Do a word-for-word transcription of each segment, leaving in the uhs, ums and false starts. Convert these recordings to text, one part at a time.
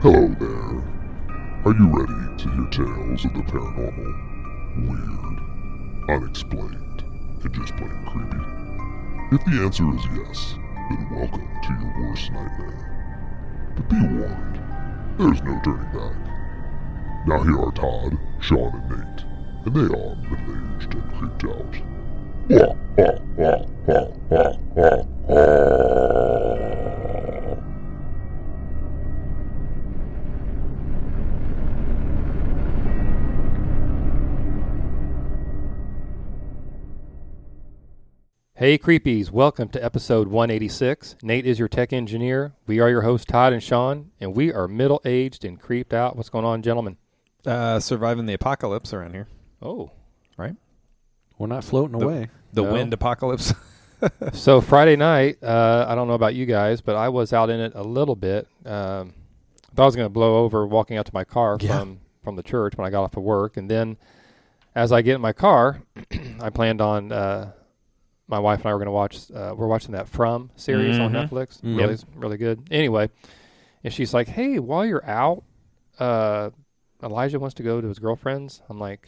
Hello there. Are you ready to hear tales of the paranormal, weird, unexplained, and just plain creepy? If the answer is yes, then welcome to your worst nightmare. But be warned, there's no turning back. Now here are Todd, Sean, and Nate, and they are middle-aged and creeped out. Wah, wah, wah, wah, wah, wah, wah. Hey Creepies, welcome to episode one eighty-six. Nate is your tech engineer. We are your hosts, Todd and Sean, and we are middle-aged and creeped out. What's going on, gentlemen? Uh, surviving the apocalypse around here. Oh. Right? We're not floating the, away. The no. wind apocalypse. So Friday night, uh, I don't know about you guys, but I was out in it a little bit. Um, I thought I was going to blow over walking out to my car yeah. from, from the church when I got off of work. And then as I get in my car, I planned on... Uh, My wife and I were going to watch, uh, we're watching that From series mm-hmm. on Netflix. Mm-hmm. Really, really good. Anyway, and she's like, hey, while you're out, uh, Elijah wants to go to his girlfriend's. I'm like,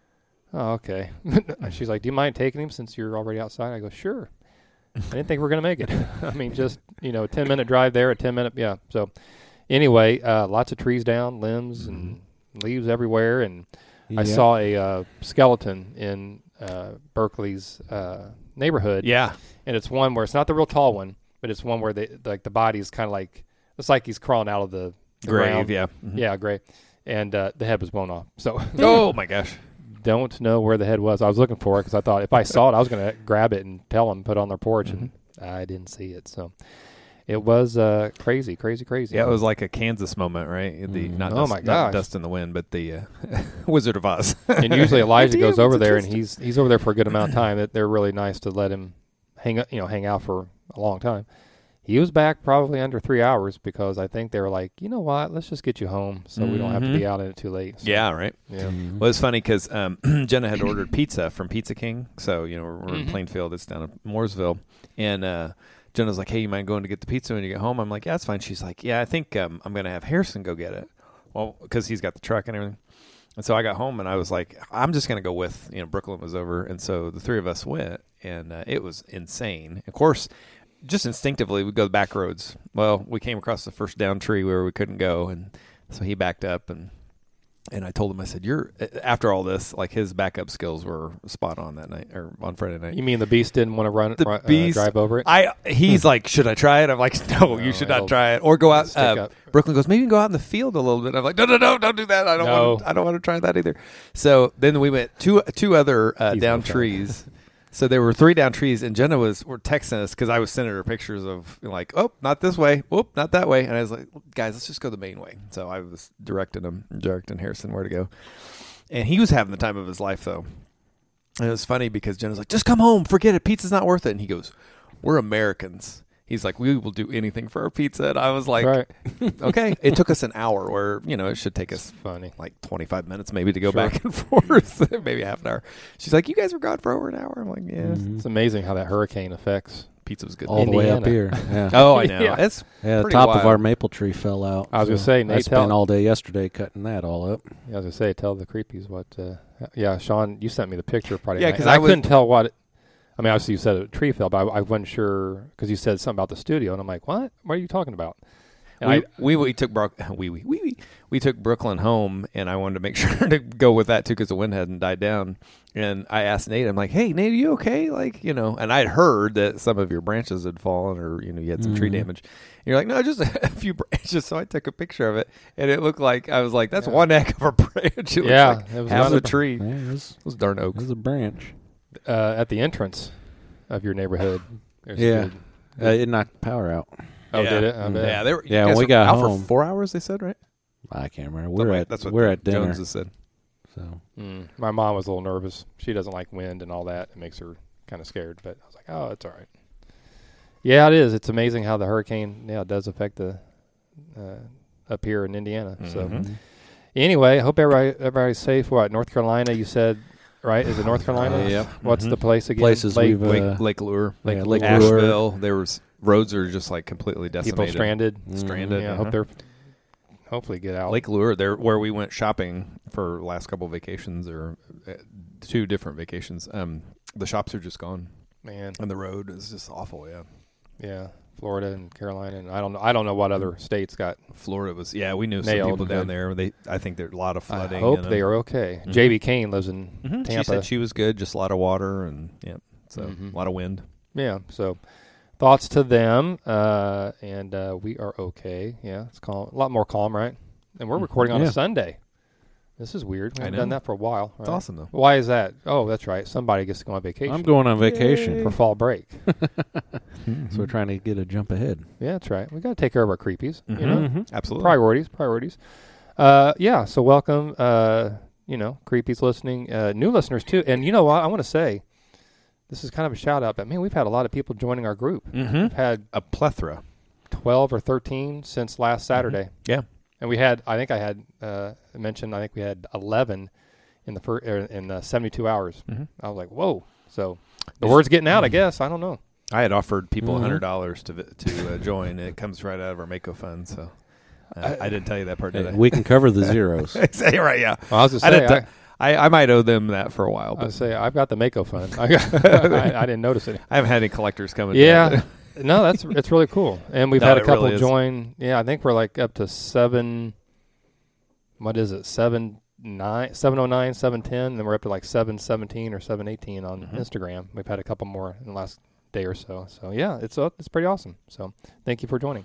oh, okay. She's like, do you mind taking him since you're already outside? I go, sure. I didn't think we were going to make it. I mean, just, you know, a ten-minute drive there, a ten-minute, yeah. So anyway, uh, lots of trees down, limbs mm-hmm. and leaves everywhere. And yeah. I saw a uh, skeleton in uh, Berkeley's uh neighborhood. Yeah. And it's one where it's not the real tall one, but it's one where they like the body is kind of like, it's like he's crawling out of the, the grave. Ground. Yeah. Mm-hmm. Yeah, grave. And uh, the head was blown off. So, oh my gosh. Don't know where the head was. I was looking for it because I thought if I saw it, I was going to grab it and tell them, put it on their porch, mm-hmm. and I didn't see it. So it was uh, crazy, crazy, crazy. Yeah, it was like a Kansas moment, right? The mm. not oh dust, my not Dust in the Wind, but the uh, Wizard of Oz. And usually Elijah goes over there, and he's he's over there for a good amount of time. That they're really nice to let him hang you know hang out for a long time. He was back probably under three hours because I think they were like, you know what, let's just get you home so mm-hmm. we don't have to be out in it too late. So, yeah, right. Yeah. Mm-hmm. Well, it's funny because um, Jenna had ordered pizza from Pizza King, so you know we're, we're mm-hmm. in Plainfield. It's down in Mooresville, and uh, Jenna's like, hey, you mind going to get the pizza when you get home? I'm like, yeah, that's fine. She's like, yeah, I think um, I'm gonna have Harrison go get it. Well, because he's got the truck and everything. And so I got home and I was like, I'm just gonna go with you know Brooklyn was over, and so the three of us went, and uh, it was insane. Of course. Just instinctively, we go the back roads. Well, we came across the first down tree where we couldn't go, and so he backed up, and and I told him, I said, "You're." After all this, like his backup skills were spot on that night or on Friday night. You mean the Beast didn't want to run, the run beast, uh, drive over it? I he's like, should I try it? I'm like, no, no you should not try it, or go out. Uh, Brooklyn goes, maybe go out in the field a little bit. I'm like, no, no, no, don't do that. I don't no. want. I don't want to try that either. So then we went two two other uh, down trees. So there were three down trees, and Jenna was were texting us because I was sending her pictures of like, oh, not this way, whoop, not that way, and I was like, guys, let's just go the main way. So I was directing him, directing Harrison where to go, and he was having the time of his life though. And it was funny because Jenna's like, just come home, forget it, pizza's not worth it, and he goes, we're Americans. He's like, we will do anything for our pizza. And I was like, right. Okay. It took us an hour where, you know, it should take us funny like twenty-five minutes maybe to go sure. back and forth, maybe half an hour. She's like, you guys were gone for over an hour. I'm like, yeah. Mm-hmm. It's amazing how that hurricane affects. Pizza was good. All Indiana. the way up here. Yeah. Oh, I know. yeah. It's yeah, the top wild. of our maple tree fell out. I was so going to say, Nate, I spent all day yesterday cutting that all up. Yeah, I was going to say, tell the creepies what, uh, yeah, Sean, you sent me the picture Friday yeah, night. because I, I couldn't tell what, it, I mean, obviously you said a tree fell, but I, I wasn't sure because you said something about the studio, and I'm like, what? What are you talking about? And we, I, we we took Bro- we, we we we took Brooklyn home, and I wanted to make sure to go with that too because the wind hadn't died down. And I asked Nate, I'm like, "Hey, Nate, are you okay?" Like, you know, and I'd heard that some of your branches had fallen, or you know, you had some mm-hmm. tree damage. And you're like, "No, just a few branches." So I took a picture of it, and it looked like I was like, "That's yeah. one heck of a branch." It yeah, like it was half a a tree. Yeah, it, was, it was darn oak. It was a branch uh, at the entrance of your neighborhood. Yeah, good, good. Uh, it knocked the power out. Oh, yeah. did it? I bet. Yeah, they were. Yeah, when we got out home for four hours. They said, right? I can't remember. We're Something at that's what we're at dinner. Jones has said. So mm. My mom was a little nervous. She doesn't like wind and all that. It makes her kind of scared. But I was like, oh, it's all right. Yeah, it is. It's amazing how the hurricane yeah does affect the uh, up here in Indiana. Mm-hmm. So anyway, I hope everybody everybody's safe. What, North Carolina? You said. Right? Is it North Carolina? Uh, yep. What's mm-hmm. the place again? Places Lake, we've uh, Lake, Lake Lure, Lake, yeah, Lake Asheville. There was roads are just like completely decimated. People stranded. Stranded. Yeah, uh-huh. I hope they're hopefully get out. Lake Lure, there where we went shopping for last couple of vacations or uh, two different vacations. Um, the shops are just gone, man, and the road is just awful. Yeah, yeah, Florida and Carolina, and I don't know. I don't know what other states got. Florida was. Yeah, we knew some Nailed. people down there. They, I think there's a lot of flooding. I hope and, they uh, are okay. Mhm. J B Kane lives in mhm. Tampa. She said she was good, just a lot of water and yeah, so Mhm. a lot of wind. Yeah, so thoughts to them, uh, and uh, we are okay. Yeah, it's calm, a lot more calm, right? And we're recording on Yeah. a Sunday. This is weird. We I haven't know. done that for a while. It's right? awesome though. Why is that? Oh, that's right. Somebody gets to go on vacation. I'm going on vacation, for fall break. so we're trying to get a jump ahead. Yeah, that's right. We got to take care of our creepies. You Mhm. know, Mhm. Absolutely. priorities, priorities. Uh, yeah. So welcome. Uh, you know, creepies listening, uh, new listeners too. And you know what? I want to say, this is kind of a shout out, but man, we've had a lot of people joining our group. Mm-hmm. We've had A plethora. twelve or thirteen since last Saturday. Yeah. And we had, I think I had uh, mentioned, I think we had eleven in the fir- er, in uh, seventy-two hours. Mm-hmm. I was like, whoa. So the word's getting out, I guess. I don't know. I had offered people Mhm. a hundred dollars to vi- to uh, join, and it comes right out of our Mako fund. So uh, I, I didn't tell you that part, Hey, did I? we can cover the zeros. Say right, yeah. Well, I was just I say, didn't. I, t- I, I might owe them that for a while, I but was say I've got the Mako fund. I, got, I, I didn't notice it. I haven't had any collectors coming. Yeah. No, that's it's really cool. And we've No, had a it couple really is. join. Yeah, I think we're like up to seven. What is it? Seven nine, seven oh nine, seven ten. And then we're up to like seven seventeen or seven eighteen on Mhm. Instagram. We've had a couple more in the last day or so. So yeah, it's uh, it's pretty awesome. So thank you for joining.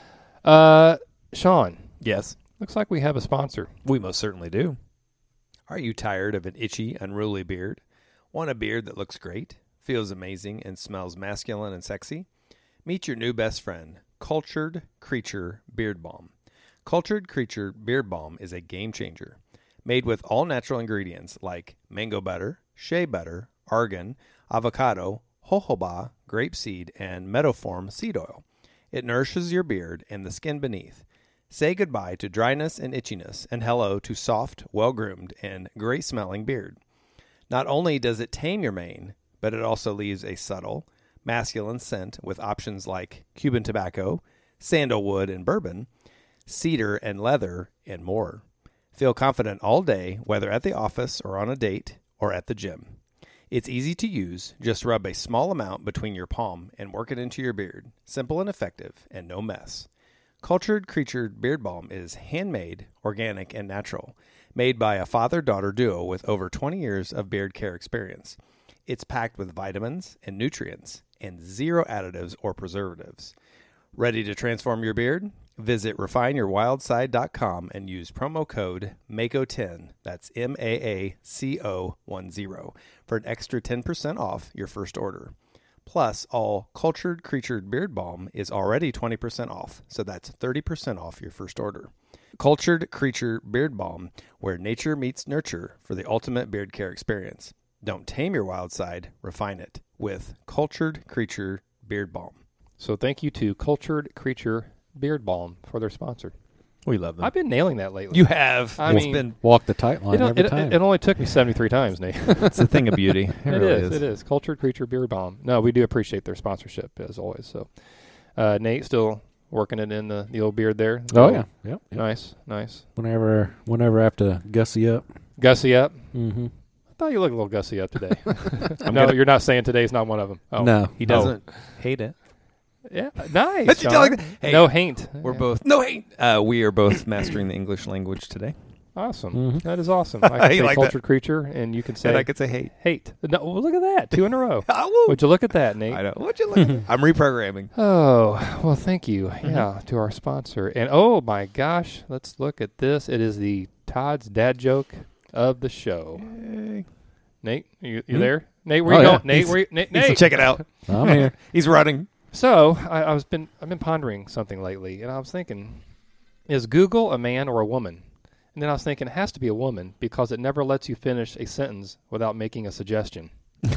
Uh, Sean, Yes, looks like we have a sponsor. we most certainly do. Are you tired of an itchy, unruly beard? Want a beard that looks great, feels amazing, and smells masculine and sexy? Meet your new best friend, Cultured Creature Beard Balm. Cultured Creature Beard Balm is a game changer. Made with all natural ingredients like mango butter, shea butter, argan, avocado, jojoba, grapeseed, and meadowform seed oil. It nourishes your beard and the skin beneath. Say goodbye to dryness and itchiness and hello to soft, well-groomed, and great-smelling beard. Not only does it tame your mane, but it also leaves a subtle, masculine scent with options like Cuban tobacco, sandalwood and bourbon, cedar and leather, and more. Feel confident all day, whether at the office or on a date or at the gym. It's easy to use. Just rub a small amount between your palm and work it into your beard. Simple and effective, and no mess. Cultured Creature Beard Balm is handmade, organic, and natural, made by a father-daughter duo with over twenty years of beard care experience. It's packed with vitamins and nutrients and zero additives or preservatives. Ready to transform your beard? Visit refine your wild side dot com and use promo code Mako ten, that's M A A C O ten, for an extra ten percent off your first order. Plus, all Cultured Creature Beard Balm is already twenty percent off, so that's thirty percent off your first order. Cultured Creature Beard Balm, where nature meets nurture for the ultimate beard care experience. Don't tame your wild side, refine it with Cultured Creature Beard Balm. So thank you to Cultured Creature Beard Balm for their sponsor. We love them. I've been nailing that lately. You have. I It's mean- been Walk the tight line It, every it, time. it, it only took me seventy-three times, Nate. it's a thing of beauty. It, It really is, It is. Cultured Creature Beard Balm. No, we do appreciate their sponsorship as always. So, uh, Nate still working it in the, the old beard there. oh yeah, yep, yep. Nice, nice. Whenever, whenever I have to gussy up. Gussy up. Mm-hmm. I thought you looked a little gussy up today. I'm no, gonna- you're not saying today's not one of them. Oh. No, He doesn't hate it. Yeah, nice. Did you Sean. like that? Hey, no haint. We're Yeah. both no hate. Uh, we are both mastering the English language today. Awesome. Mhm. That is awesome. I can You say like that? cultured creature, and you can say And I could say hate. hate. No, well, look at that. Two in a row. Oh, Would you look at that, Nate? I know. Would you look at that? I'm reprogramming. Oh, well, thank you. Mm-hmm. Yeah, to our sponsor. And oh my gosh, let's look at this. It is the Todd's dad joke of the show. Yay. Nate, you, you Hmm? there? Nate, where Oh, you yeah. going? Nate, He's- where you, Nate, Needs to Nate. check it out. I'm here. He's running. So I, I was been I've been pondering something lately, and I was thinking, is Google a man or a woman? And then I was thinking, it has to be a woman because it never lets you finish a sentence without making a suggestion.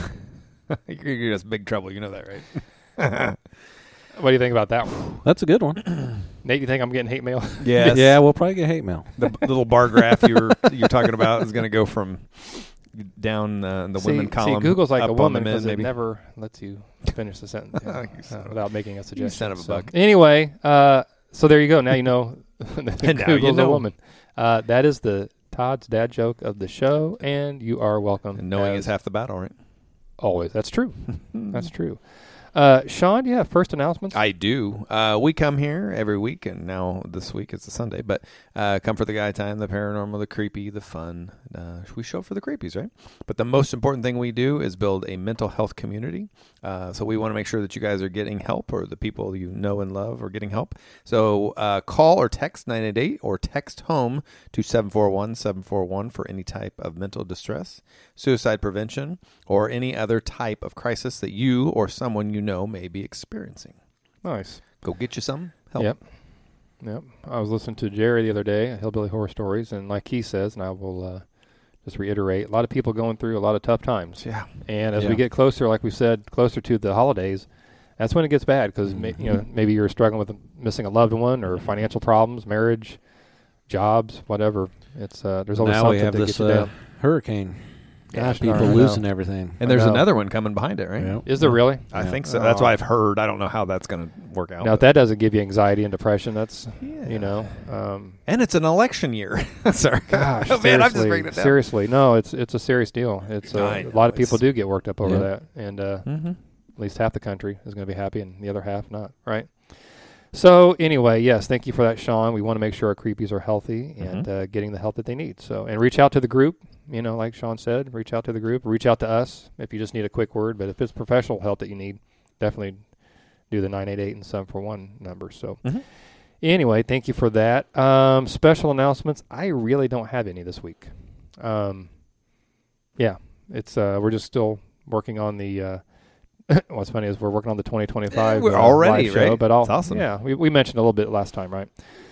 You're you're just big trouble. You know that, right? What do you think about that one? That's a good one. Nate, you think I'm getting hate mail? Yes. Yeah, we'll probably get hate mail. The b- little bar graph you were you're talking about is going to go from down uh, the see, women column. see, Google's like up a on the woman men, because it maybe. never lets you finish the sentence you know, You son uh, of- without making a suggestion. son of a So, buck. Anyway, uh, so there you go. Now you know then And now you Google's know. a woman. Uh, that is the Todd's dad joke of the show, and you are welcome. And knowing as is half the battle, right? always. That's true. That's true. Uh, Sean, do you have first announcements? I do. Uh, we come here every week, and now this week it's a Sunday, but uh, come for the guy time, the paranormal, the creepy, the fun. Uh, we show up for the creepies, right? But the most important thing we do is build a mental health community. Uh, so we want to make sure that you guys are getting help, or the people you know and love are getting help. So uh, call or text nine eight eight or text home to seven four one seven four one for any type of mental distress, suicide prevention, or any other type of crisis that you or someone you know may be experiencing. Nice. Go get you some help. Yep. Yep. I was listening to Jerry the other day, Hillbilly Horror Stories, and like he says, and I will uh, just reiterate, a lot of people going through a lot of tough times. Yeah. And as Yeah. we get closer, like we said, closer to the holidays, that's when it gets bad because Mm-hmm. you know maybe you're struggling with missing a loved one or financial problems, marriage, jobs, whatever. It's uh, there's always now something we have to this get you uh, down. hurricane. Gosh, People darn, I know. losing everything. And there's I know. another one coming behind it, right? Yep. Is there really? I Yeah. think so. That's what Oh. I've heard. I don't know how that's going to work out. Now, if but- that doesn't give you anxiety and depression, that's Yeah. you know. Um, And it's an election year. Sorry. Gosh, Oh, man, I'm just seriously, bringing it down. seriously, no, it's it's a serious deal. It's uh, I a know, lot of people it's- do get worked up over Yeah. that, and uh, Mm-hmm. at least half the country is going to be happy, and the other half not. Right. So anyway, yes, thank you for that, Sean. We want to make sure our creepies are healthy and Mhm. uh, getting the help that they need. So and reach out to the group. You know, like Sean said, reach out to the group. Reach out to us if you just need a quick word. But if it's professional help that you need, definitely do the nine eight eight and seven four one number. So. Mhm. Anyway, thank you for that. Um, special announcements. I really don't have any this week. Um, yeah, it's uh, we're just still working on the. Uh, what's funny is we're working on the twenty twenty-five. Yeah, we're uh, already, live show, right? But I'll, It's awesome. Yeah, we we mentioned a little bit last time, right?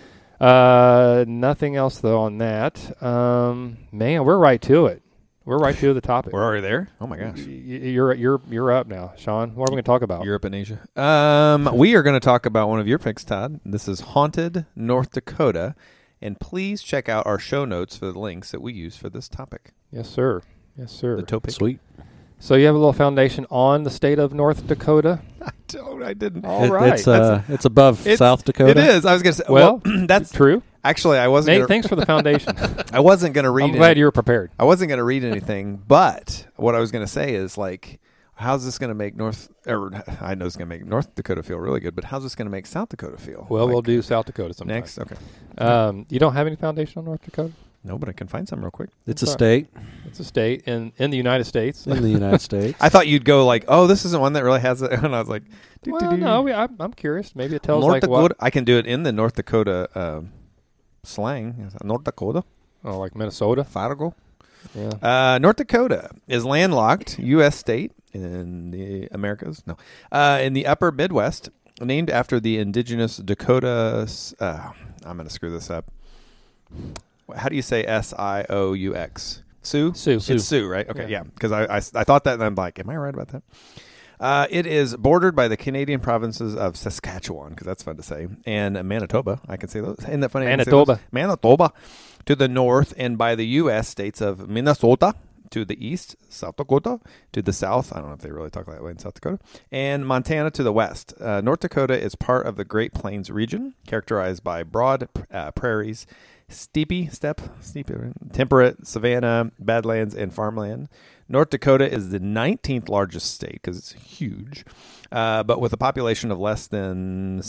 Uh, nothing else though on that. Um, man, we're right to it. We're right to the topic. We're already there? Oh, my gosh. Y- y- You're you're you're up now, Sean. What are we going to talk about? Europe and Asia. Um, we are going to talk about one of your picks, Todd. This is Haunted North Dakota. And please check out our show notes for the links that we use for this topic. Yes, sir. Yes, sir. The topic. Sweet. So you have a little foundation on the state of North Dakota. I don't. I didn't. All It- right. It's uh, it's above It's- South Dakota. It is. I was going to say. Well, Well, that's true. actually. I wasn't. Nate, gonna, thanks for the foundation. I wasn't going to read. I'm it. glad you were prepared. I wasn't going to read anything, but what I was going to say is like, how's this going to make North? Or I know it's going to make North Dakota feel really good, but how's this going to make South Dakota feel? Well, Like, we'll do South Dakota sometime. next. Okay. Um, you don't have any foundation on North Dakota? No, but I can find some real quick. It's a Sorry. state It's a state in, in the United States. in the United States. I thought you'd go like, oh, this isn't one that really has it, and I was like, well, doo-doo-doo. no, we, I'm, I'm curious. Maybe it tells North like Dakota. what? I can do it in the North Dakota um slang. North Dakota, Oh, like Minnesota. Fargo. Yeah. Uh, North Dakota is landlocked U S state in the Americas. No, uh, in the upper Midwest, named after the indigenous Dakota. Uh, I'm going to screw this up. How do you say S I O U X? Sioux? Sioux. It's Sioux, right? Okay, Yeah. yeah. Because I, I, I thought that, and I'm like, am I right about that? Uh, it is bordered by the Canadian provinces of Saskatchewan, because that's fun to say, and Manitoba. I can say those. Isn't that funny? I can say Manitoba. those? Manitoba to the north, and by the U S states of Minnesota to the east, South Dakota to the south. I don't know if they really talk that way in South Dakota, and Montana to the west. Uh, North Dakota is part of the Great Plains region, characterized by broad uh, prairies, steepy steppe, steepy, temperate savanna, badlands, and farmland. North Dakota is the nineteenth largest state because it's huge, uh, but with a population of less than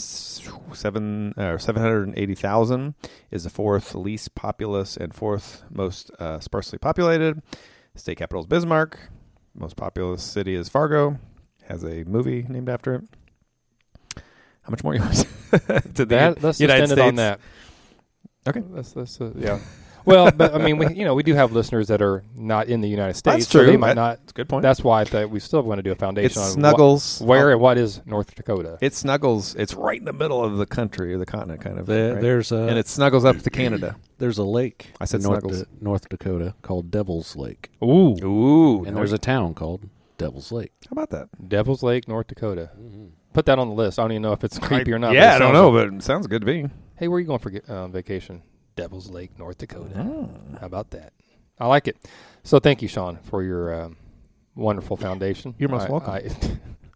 seven or seven hundred eighty thousand, is the fourth least populous and fourth most uh, sparsely populated. State capital is Bismarck. Most populous city is Fargo. Has a movie named after it. How much more you want to the That, let's just United end it States? on that. Okay. That's, that's, uh, yeah. Well, but I mean, we you know we do have listeners that are not in the United States. That's So true. they might That- not. That's a good point. That's why I thought we still want to do a It foundation on snuggles what, where and what is North Dakota. It snuggles. It's right in the middle of the country or the continent, kind of. There, right? There's a and it snuggles up to Canada. there's a lake. I said in North, snuggles. Da- North Dakota called Devil's Lake, Ooh, Ooh, and there's a town called Devil's Lake. how about that? Devil's Lake, North Dakota. Put that on the list. I don't even know if it's creepy or not. but Yeah, it I don't sounds know, like- but it sounds good to me. hey, where are you going for uh, vacation? Devil's Lake, North Dakota. Oh. How about that? I like it. So thank you, Sean, for your um, wonderful foundation. You're most I- welcome. I,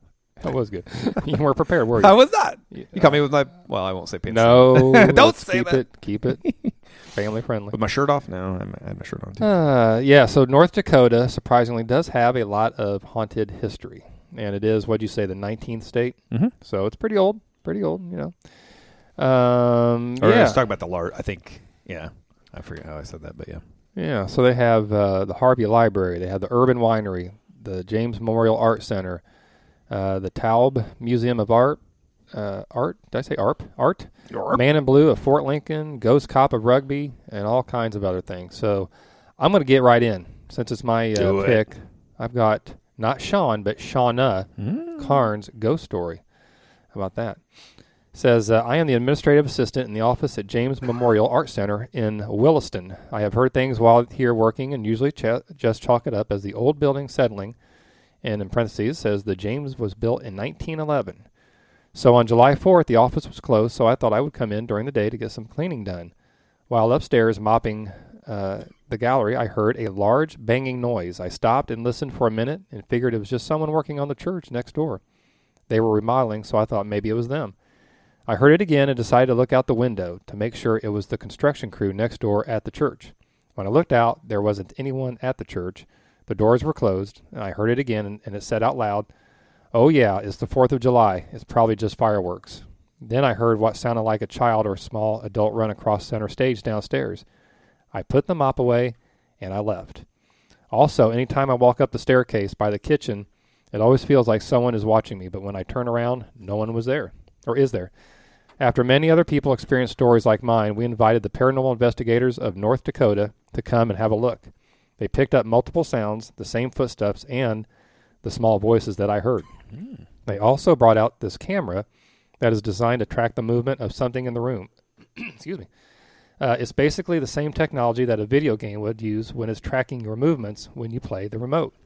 That was good. You weren't prepared, were you? I was not. Yeah. You caught me with my. Well, I won't say penis. No. Don't let's say keep that. it. Keep it family friendly. With my shirt off? No, I'm- I had my shirt on too. Uh, yeah, so North Dakota, surprisingly, does have a lot of haunted history. And it is, what'd you say, the nineteenth state? Mm-hmm. So it's pretty old. Pretty old, you know. Um, Or yeah. let's talk about the large. I think. Yeah, I forget how I said that, but yeah. Yeah, so they have uh, the Harvey Library. They have the Urban Winery, the James Memorial Art Center, uh, the Taub Museum of Art. Uh, art? Did I say A R P? Art? Man in Blue of Fort Lincoln, Ghost Cop of Rugby, and all kinds of other things. So I'm going to get right in. Since it's my uh, Do it. pick, I've got not Sean, but Shauna Mm. Carnes' ghost story. How about that? Says, uh, I am the administrative assistant in the office at James Memorial Art Center in Williston. I have heard things while here working and usually ch- just chalk it up as the old building settling. And in parentheses says the James was built in nineteen eleven. So on July fourth, the office was closed, so I thought I would come in during the day to get some cleaning done. While upstairs mopping uh, the gallery, I heard a large banging noise. I stopped and listened for a minute and figured it was just someone working on the church next door. They were remodeling, so I thought maybe it was them. I heard it again and decided to look out the window to make sure it was the construction crew next door at the church. When I looked out, there wasn't anyone at the church. The doors were closed, and I heard it again, and, and it said out loud, "Oh yeah, it's the fourth of July. It's probably just fireworks." Then I heard what sounded like a child or a small adult run across center stage downstairs. I put the mop away, and I left. Also, anytime I walk up the staircase by the kitchen, it always feels like someone is watching me, but when I turn around, no one was there, or is there. After many other people experienced stories like mine, we invited the paranormal investigators of North Dakota to come and have a look. They picked up multiple sounds, the same footsteps, and the small voices that I heard. Mm. They also brought out this camera that is designed to track the movement of something in the room. Excuse me. Uh, it's basically the same technology that a video game would use when it's tracking your movements when you play the remote.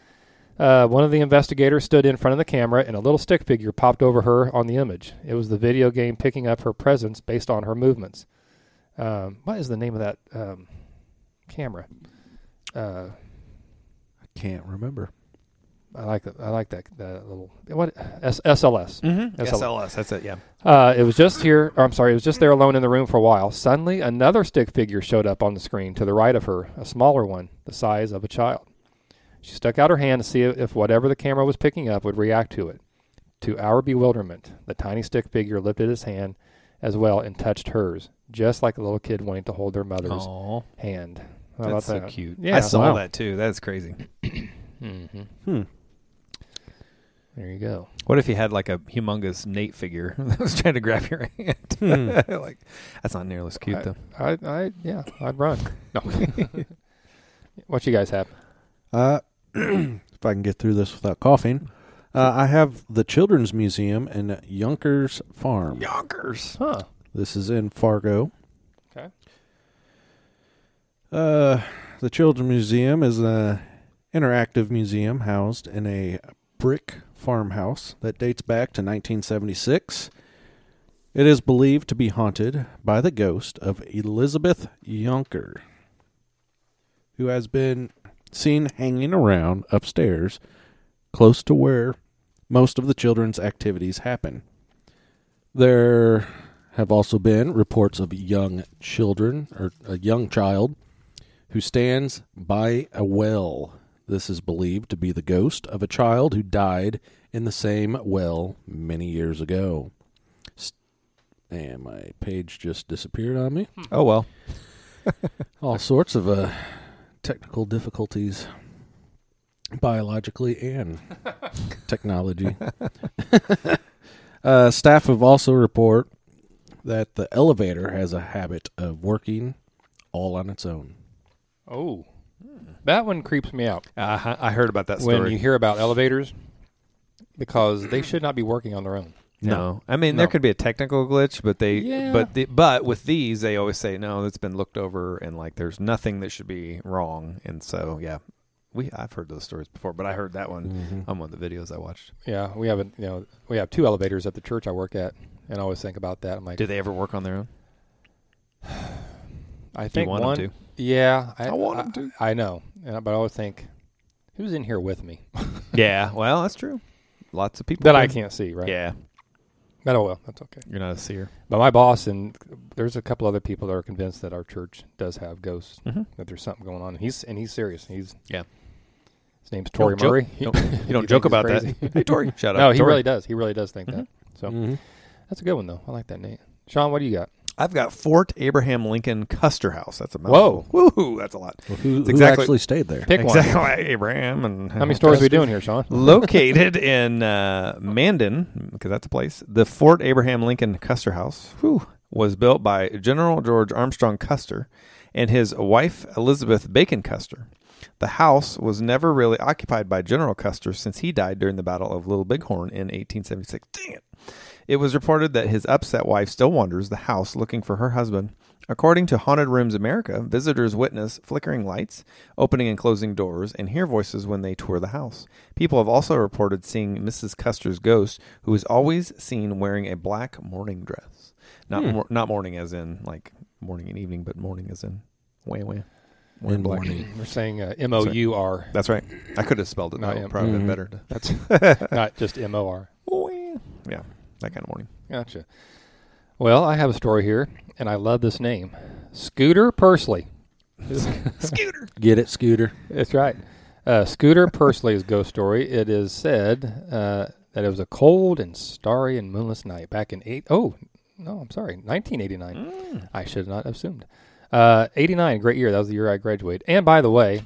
Uh, one of the investigators stood in front of the camera, and a little stick figure popped over her on the image. It was the video game picking up her presence based on her movements. Um, what is the name of that um, camera? Uh, I can't remember. I like that. I like that, that little what S- SLS. Mm-hmm. S L S. S L S. That's it. Yeah. Uh, it was just here. Or I'm sorry. It was just there alone in the room for a while. Suddenly, another stick figure showed up on the screen to the right of her, a smaller one, the size of a child. She stuck out her hand to see if whatever the camera was picking up would react to it. To our bewilderment, the tiny stick figure lifted his hand as well and touched hers, just like a little kid wanting to hold their mother's Aww. hand. How That's so about that? cute. Yeah. I saw Wow. that too. That's crazy. Mm-hmm. Hmm. There you go. What if you had like a humongous Nate figure that was trying to grab your hand? Hmm. Like, that's not nearly as cute I, though. I, I, yeah, I'd run. No. What you guys have? Uh, if I can get through this without coughing, uh, I have the Children's Museum in Yonkers Farm. Yonkers. Huh. This is in Fargo. Okay. Uh, the Children's Museum is an interactive museum housed in a brick farmhouse that dates back to nineteen seventy-six. It is believed to be haunted by the ghost of Elizabeth Yonker, who has been seen hanging around upstairs close to where most of the children's activities happen. There have also been reports of young children, or a young child, who stands by a well. This is believed to be the ghost of a child who died in the same well many years ago. And my page just disappeared on me. Oh well. All sorts of uh, technical difficulties, biologically and technology. uh, staff have also report that the elevator has a habit of working all on its own. Oh, that one creeps me out. Uh, I heard about that story. When you hear about elevators, because they should not be working on their own. No, I mean No. there could be a technical glitch, but they, Yeah. but the, but with these, they always say no, it's been looked over, and like there's nothing that should be wrong, and so yeah, we I've heard those stories before, but I heard that one Mm-hmm. on one of the videos I watched. Yeah, we have a, you know we have two elevators at the church I work at, and I always think about that. I'm like, Do they ever work on their own? I Do think you want one. them to? Yeah, I, I want 'em to. I know, and, but I always think, who's in here with me? Yeah, well, that's true. lots of people that I do. can't see, right? Yeah, But oh well, that's okay. you're not a seer. But my boss and there's a couple other people that are convinced that our church does have ghosts, Mm-hmm. that there's something going on. He's and he's serious. He's Yeah. His name's Tori Don't joke- Murray. don't- You He don't joke thinks about he's that. crazy. Hey, Tori. Shout out. No, he Tori. really does. He really does think that. So Mhm. that's a good one though. I like that name. Sean, what do you got? I've got Fort Abraham Lincoln Custer House. That's a mouthful. Whoa. Woohoo, that's a lot. Well, who, It's who exactly- actually stayed there? Pick exactly. one. Abraham and How many stories are we doing here, Sean? Located in uh, Mandan, because that's a place. The Fort Abraham Lincoln Custer House whew, was built by General George Armstrong Custer and his wife Elizabeth Bacon Custer. The house was never really occupied by General Custer since he died during the Battle of Little Bighorn in eighteen seventy-six. Dang it. It was reported that his upset wife still wanders the house looking for her husband. According to Haunted Rooms America, visitors witness flickering lights, opening and closing doors, and hear voices when they tour the house. People have also reported seeing Missus Custer's ghost, who is always seen wearing a black morning dress. Not Hmm. mor- not morning as in like morning and evening, but morning as in wham wham. Wearing In black. morning. We're saying uh, M O U R. That's right. I could have spelled it. Not That M. probably been Mhm. better. To, That's not just M O R. yeah, that kind of morning. Gotcha. Well, I have a story here, and I love this name. Scooter Pursley. Scooter. Get it, Scooter? That's right. Uh, Scooter Pursley's ghost story. It is said uh, that it was a cold and starry and moonless night back in eight. Oh, no, I'm sorry, nineteen eighty-nine. Mm. I should not have assumed. Uh, eighty-nine, great year. That was the year I graduated. And by the way,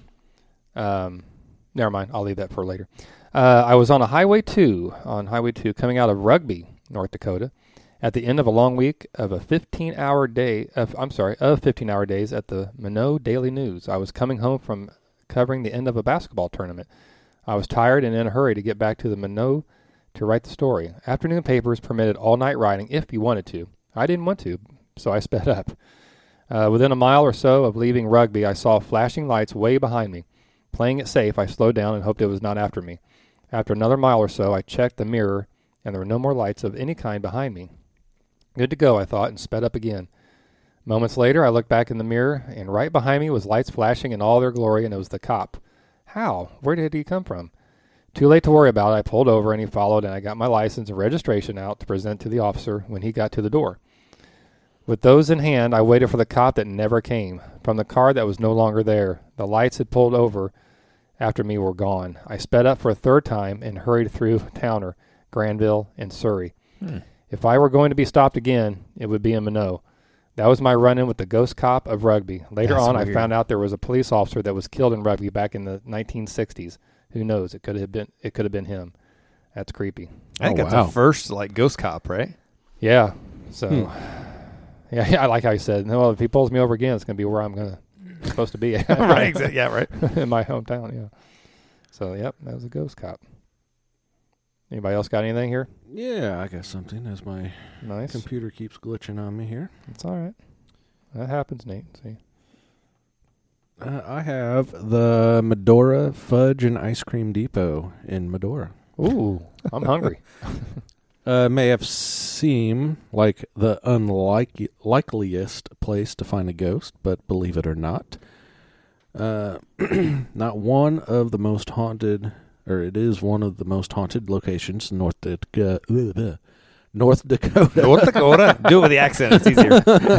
um, never mind. I'll leave that for later. Uh, I was on a Highway two, on Highway two, coming out of Rugby, North Dakota, at the end of a long week of a fifteen-hour day. Of, I'm sorry, of fifteen-hour days at the Minot Daily News. I was coming home from covering the end of a basketball tournament. I was tired and in a hurry to get back to the Minot to write the story. Afternoon papers permitted all-night writing if you wanted to. I didn't want to, so I sped up. Uh, within a mile or so of leaving Rugby, I saw flashing lights way behind me. Playing it safe, I slowed down and hoped it was not after me. After another mile or so, I checked the mirror, and there were no more lights of any kind behind me. Good to go, I thought, and sped up again. Moments later, I looked back in the mirror, and right behind me was lights flashing in all their glory, and it was the cop. How? Where did he come from? Too late to worry about it. I pulled over, and he followed, and I got my license and registration out to present to the officer when he got to the door. With those in hand, I waited for the cop that never came. From the car that was no longer there, the lights had pulled over after me were gone. I sped up for a third time and hurried through Towner, Granville, and Surrey. Hmm. If I were going to be stopped again, it would be in Minot. That was my run-in with the ghost cop of Rugby. Later That's on, weird. I found out there was a police officer that was killed in Rugby back in the nineteen sixties. Who knows? It could have been. It could have been him. That's creepy. I think Oh, that's wow. the first like ghost cop, right? Yeah. So, Hmm. yeah, I like how you said. Well, if he pulls me over again, it's going to be where I'm going to supposed to be. right. Exactly. Yeah. Right. In my hometown. Yeah. So, yep, that was a ghost cop. Anybody else got anything here? Yeah, I got something as my Nice. computer keeps glitching on me here. It's all right. That happens, Nate. See. Uh, I have the Medora Fudge and Ice Cream Depot in Medora. Ooh, I'm hungry. Uh, may have seemed like the unlikely likeliest place to find a ghost, but believe it or not, uh, not one of the most haunted, or it is one of the most haunted locations in North Dakota. Uh, North Dakota. North Dakota. Do it with the accent. It's easier.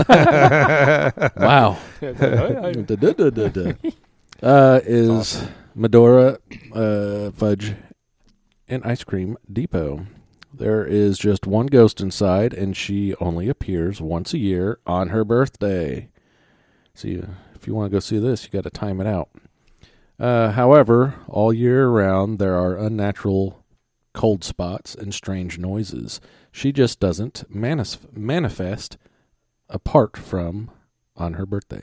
Wow. Da-da-da-da-da. uh, is Awesome. Medora uh, Fudge and Ice Cream Depot. There is just one ghost inside, and she only appears once a year on her birthday. So you, if you want to go see this, you got to time it out. Uh, however, all year round, there are unnatural cold spots and strange noises. She just doesn't manis- manifest apart from on her birthday.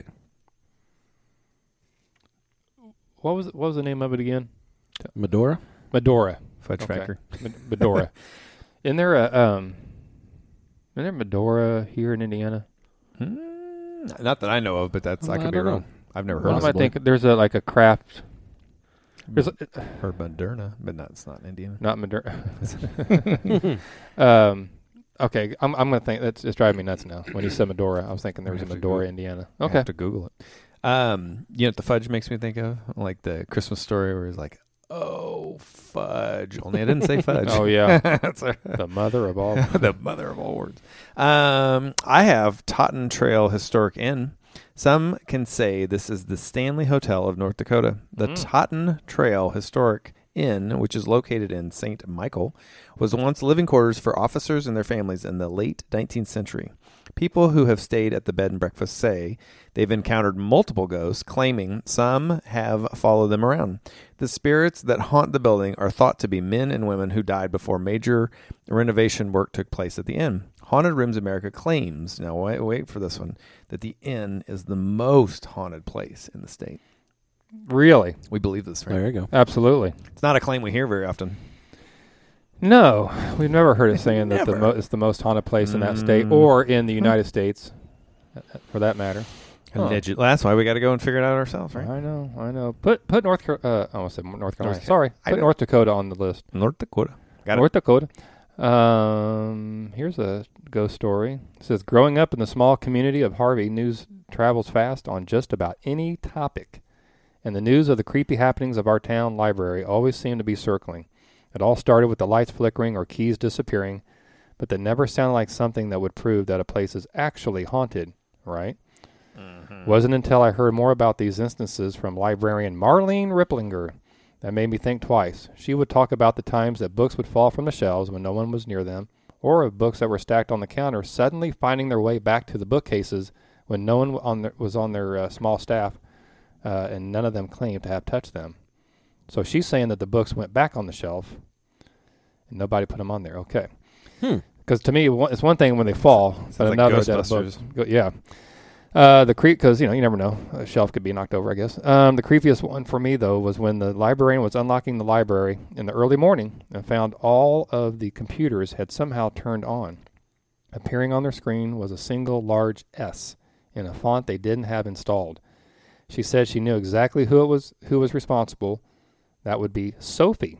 What was what was the name of it again? Medora? Medora. Fudge Okay. Factory. Med- Medora. Isn't there a um? Isn't there Medora here in Indiana? Hmm, not that I know of, but that's I I could be don't wrong. know. I've never Well, heard I of might think there's a like a craft. There's a, it. Heard Moderna, but not, it's not in Indiana. not Medora. um. Okay, I'm I'm gonna think that's it's driving me nuts now. When you said Medora, I was thinking there was a I have to Medora, Google- Indiana. I Okay. have to Google it. Um, you know what the fudge makes me think of? Like the Christmas story where he's like, Oh, fudge. Only I didn't say fudge. Oh, yeah. That's all right. The mother of all. The mother of all words. Um, I have Totten Trail Historic Inn. Some can say this is the Stanley Hotel of North Dakota. The Mm. Totten Trail Historic Inn, which is located in Saint Michael, was once living quarters for officers and their families in the late nineteenth century. People who have stayed at the bed and breakfast say they've encountered multiple ghosts, claiming some have followed them around. The spirits that haunt the building are thought to be men and women who died before major renovation work took place at the inn. Haunted Rooms America claims, now wait, wait for this one, that the inn is the most haunted place in the state. Really? We believe this, right? There you go. Absolutely. It's not a claim we hear very often. No, we've never heard it saying that the Never. mo- it's the most haunted place in that state Mm. or in the United States, uh, for that matter. Huh. Alleged- That's why we got to go and figure it out ourselves, right? I know, I know. Put put North Car- uh, I almost said North Carolina. North- Sorry, I put know. North Dakota on the list. North Dakota. Got North Dakota. Um, here's a ghost story. It says, growing up in the small community of Harvey, news travels fast on just about any topic. And the news of the creepy happenings of our town library always seemed to be circling. It all started with the lights flickering or keys disappearing, but that never sounded like something that would prove that a place is actually haunted, right? Mm-hmm. Wasn't until I heard more about these instances from librarian Marlene Ripplinger that made me think twice. She would talk about the times that books would fall from the shelves when no one was near them, or of books that were stacked on the counter suddenly finding their way back to the bookcases when no one on their, was on their uh, small staff, uh, and none of them claimed to have touched them. So she's saying that the books went back on the shelf, and nobody put them on there. Okay. Hmm. Because to me, one- it's one thing when they fall, but like another that a book, Ghostbusters. go- yeah. Uh, the creep, because you know you never know, a shelf could be knocked over, I guess. Um, the creepiest one for me though was when the librarian was unlocking the library in the early morning and found all of the computers had somehow turned on. Appearing on their screen was a single large S in a font they didn't have installed. She said she knew exactly who it was, who was responsible. That would be Sophie.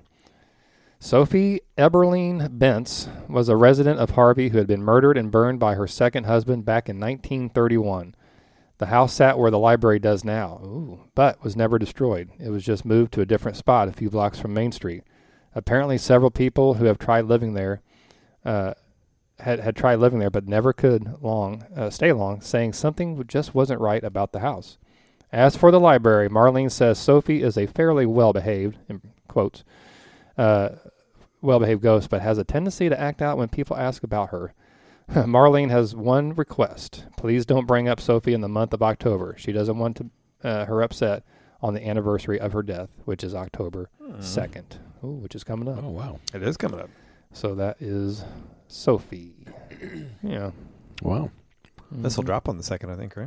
Sophie Eberline Bentz was a resident of Harvey who had been murdered and burned by her second husband back in nineteen thirty-one. The house sat where the library does now, Ooh, but was never destroyed. It was just moved to a different spot a few blocks from Main Street. Apparently several people who have tried living there uh, had, had tried living there but never could long uh, stay long, saying something just wasn't right about the house. As for the library, Marlene says Sophie is a fairly well-behaved, in quotes, uh, well-behaved ghost, but has a tendency to act out when people ask about her. Marlene has one request. Please don't bring up Sophie in the month of October. She doesn't want to, uh, her upset on the anniversary of her death, which is October second, Ooh, which is coming up. Oh, wow. It is coming up. So that is Sophie. Yeah. Wow. This will Mhm. drop on the second, I think, right?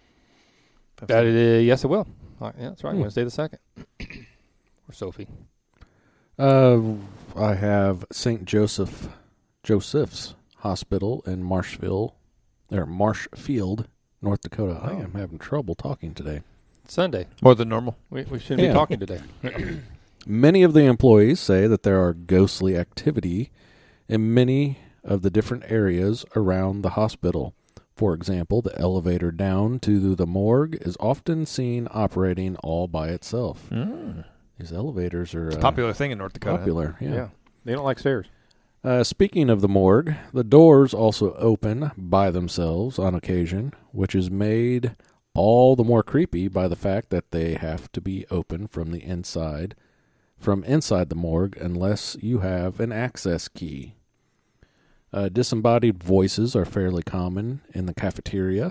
That is, yes, it will. Uh, yeah, that's right. Hmm. Wednesday the second. Or Sophie. Uh, I have Saint Joseph Joseph's Hospital in Marshville, or Marshfield, North Dakota. I Oh. am having trouble talking today. Sunday. More than normal. We, we shouldn't Yeah. be talking today. Many of the employees say that there are ghostly activity in many of the different areas around the hospital. For example, the elevator down to the morgue is often seen operating all by itself. Mm. These elevators are It's a uh, popular thing in North Dakota. popular. Yeah. Yeah. They don't like stairs. Uh, speaking of the morgue, the doors also open by themselves on occasion, which is made all the more creepy by the fact that they have to be open from the inside, from inside the morgue, unless you have an access key. Uh, disembodied voices are fairly common in the cafeteria.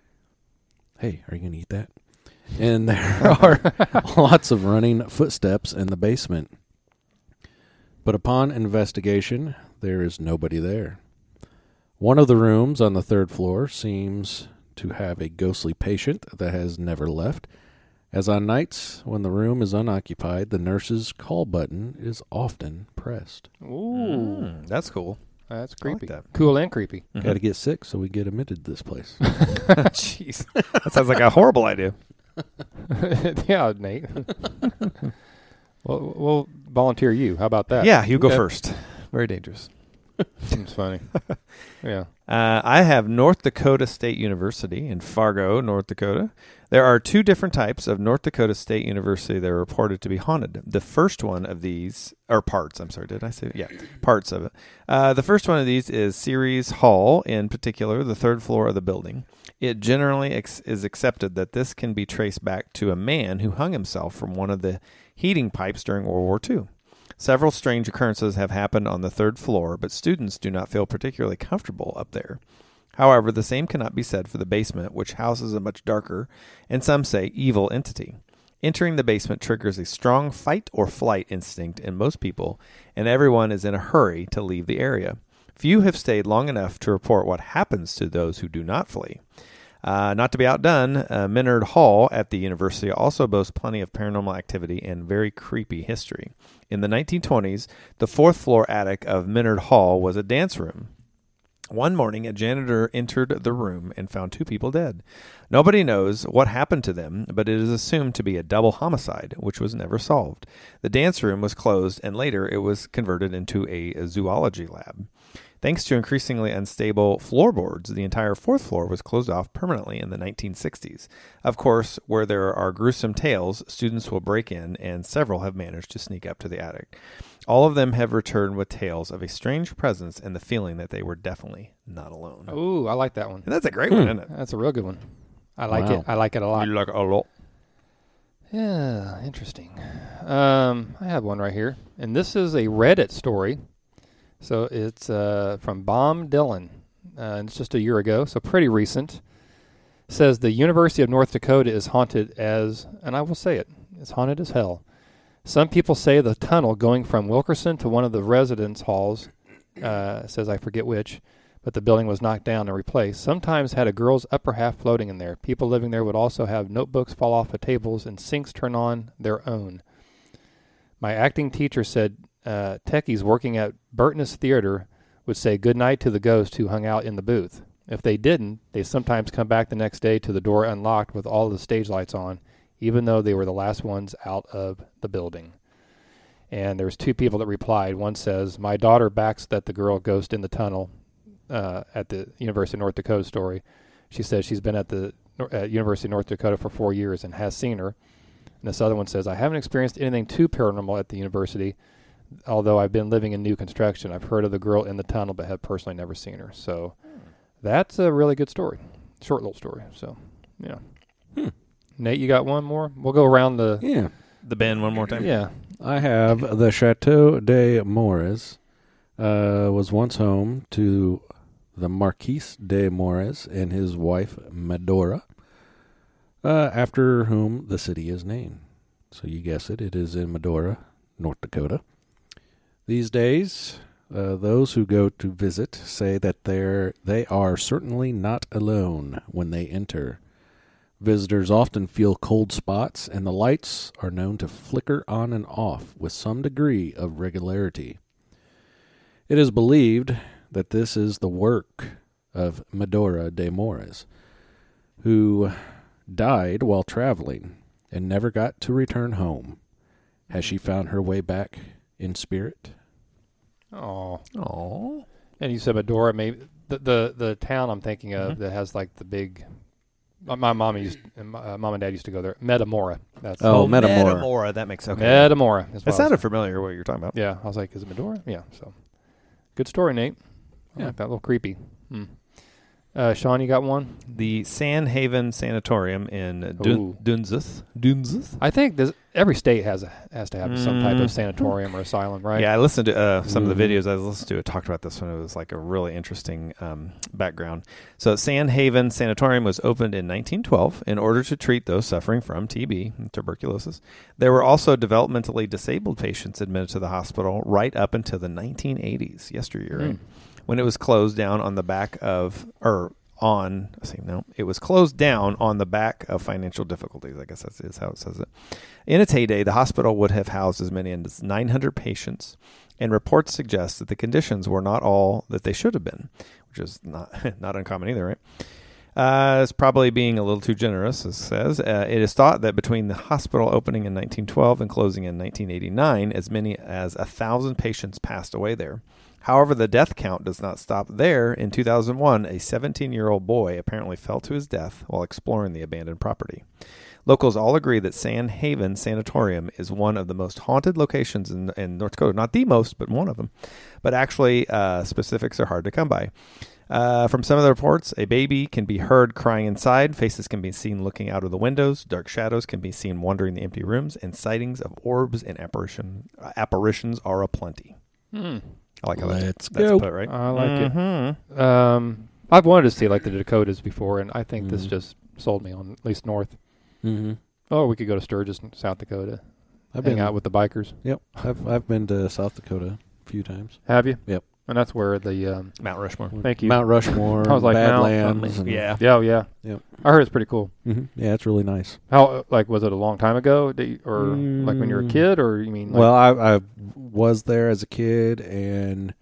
Hey, are you going to eat that? And there are lots of running footsteps in the basement. But upon investigation, there is nobody there. One of the rooms on the third floor seems to have a ghostly patient that has never left, as on nights when the room is unoccupied, the nurse's call button is often pressed. Ooh. Mm, that's cool. That's I like creepy. that. Cool and creepy. Got to get sick so we get admitted to this place. Jeez. That sounds like a horrible idea. Yeah, Nate. Well, we'll volunteer you. How about that? Yeah, you go Okay. first. Very dangerous. Seems funny. Yeah. Uh, I have North Dakota State University in Fargo, North Dakota. There are two different types of North Dakota State University that are reported to be haunted. The first one of these, or parts, I'm sorry, did I say? Yeah, parts of it. Uh, the first one of these is Ceres Hall, in particular, the third floor of the building. It generally ex- is accepted that this can be traced back to a man who hung himself from one of the heating pipes during World War Two. Several strange occurrences have happened on the third floor, but students do not feel particularly comfortable up there. However, the same cannot be said for the basement, which houses a much darker, and some say evil entity. Entering the basement triggers a strong fight or flight instinct in most people, and everyone is in a hurry to leave the area. Few have stayed long enough to report what happens to those who do not flee. Uh, not to be outdone, uh, Minard Hall at the university also boasts plenty of paranormal activity and very creepy history. In the nineteen twenties, the fourth floor attic of Minard Hall was a dance room. One morning, a janitor entered the room and found two people dead. Nobody knows what happened to them, but it is assumed to be a double homicide, which was never solved. The dance room was closed, and later it was converted into a zoology lab. Thanks to increasingly unstable floorboards, the entire fourth floor was closed off permanently in the nineteen sixties. Of course, where there are gruesome tales, students will break in, and several have managed to sneak up to the attic. All of them have returned with tales of a strange presence and the feeling that they were definitely not alone. Ooh, I like that one. And that's a great one, isn't it? That's a real good one. I like Wow. it. I like it a lot. You like it a lot. Yeah, interesting. Um, I have one right here, and this is a Reddit story. So it's uh, from Bomb Dylan, uh, and it's just a year ago, so pretty recent. It says the University of North Dakota is haunted as, and I will say it, it's haunted as hell. Some people say the tunnel going from Wilkerson to one of the residence halls, uh, says I forget which, but the building was knocked down and replaced, sometimes had a girl's upper half floating in there. People living there would also have notebooks fall off of tables and sinks turn on their own. My acting teacher said uh, techies working at Burtness Theater would say goodnight to the ghost who hung out in the booth. If they didn't, they sometimes come back the next day to the door unlocked with all the stage lights on, even though they were the last ones out of the building. And there's two people that replied. One says, my daughter backs that the girl ghost in the tunnel uh, at the University of North Dakota story. She says she's been at the uh, University of North Dakota for four years and has seen her. And this other one says, I haven't experienced anything too paranormal at the university, although I've been living in new construction. I've heard of the girl in the tunnel, but have personally never seen her. So that's a really good story. Short little story. So, yeah. Hmm. Nate, you got one more? We'll go around the... Yeah. The band one more time. Yeah. I have the Chateau de Mores uh, was once home to the Marquis de Mores and his wife Medora, uh, after whom the city is named. So you guess it, it is in Medora, North Dakota. These days, uh, those who go to visit say that they're, they are certainly not alone when they enter. Visitors often feel cold spots, and the lights are known to flicker on and off with some degree of regularity. It is believed that this is the work of Medora de Mores, who died while traveling and never got to return home. Has she found her way back in spirit? Oh. Oh. And you said Medora, maybe the the, the town I'm thinking of Mm-hmm. that has like the big... My, my mom used, uh, mom and dad used to go there. Metamora. That's Oh, Oh, Metamora. Metamora. That makes okay. Metamora. Is what That I was- sounded familiar. What you're talking about? Yeah, I was like, is it Medora? Yeah. So, good story, Nate. I Yeah. like that. A little creepy. Hmm. Uh, Sean, you got one? The San Haven Sanatorium in Ooh. Dun- Dunzith. Dunzith. I think this, every state has a, has to have some type Mm. of sanatorium or asylum, right? Yeah, I listened to uh, some Mhm. of the videos I listened to. It talked about this one. It was like a really interesting um, background. So, San Haven Sanatorium was opened in nineteen twelve in order to treat those suffering from T B, tuberculosis. There were also developmentally disabled patients admitted to the hospital right up until the nineteen eighties, yesteryear, right? Mm. When it was closed down on the back of, or on, I say no, it was closed down on the back of financial difficulties. I guess that's is how it says it. In its heyday, the hospital would have housed as many as nine hundred patients, and reports suggest that the conditions were not all that they should have been, which is not not uncommon either, right? Uh, it's probably being a little too generous, it says. Uh, it is thought that between the hospital opening in nineteen twelve and closing in nineteen eighty-nine, as many as a thousand patients passed away there. However, the death count does not stop there. In two thousand one, a seventeen-year-old boy apparently fell to his death while exploring the abandoned property. Locals all agree that Sand Haven Sanatorium is one of the most haunted locations in, in North Dakota. Not the most, but one of them. But actually, uh, specifics are hard to come by. Uh, from some of the reports, a baby can be heard crying inside, faces can be seen looking out of the windows, dark shadows can be seen wandering the empty rooms, and sightings of orbs and apparition, uh, apparitions are aplenty. Hmm. I like how Let's that's, go. that's put, right? I like mm-hmm. it. Um, I've wanted to see like the Dakotas before, and I think Mhm. this just sold me on at least north. Mm-hmm. Oh, we could go to Sturgis, South Dakota. I've hang been out with the bikers. Yep, I've I've been to South Dakota a few times. Have you? Yep. And that's where the um, Mount Rushmore. thank you. Mount Rushmore, I was like, Mount- Badlands. and- Yeah. Yeah, oh, yeah. Yep. I heard it's pretty cool. Mhm. Yeah, it's really nice. How uh, like was it a long time ago, Did you, or like when you were a Mm. kid, or you mean? Like, Well, I, I was there as a kid, and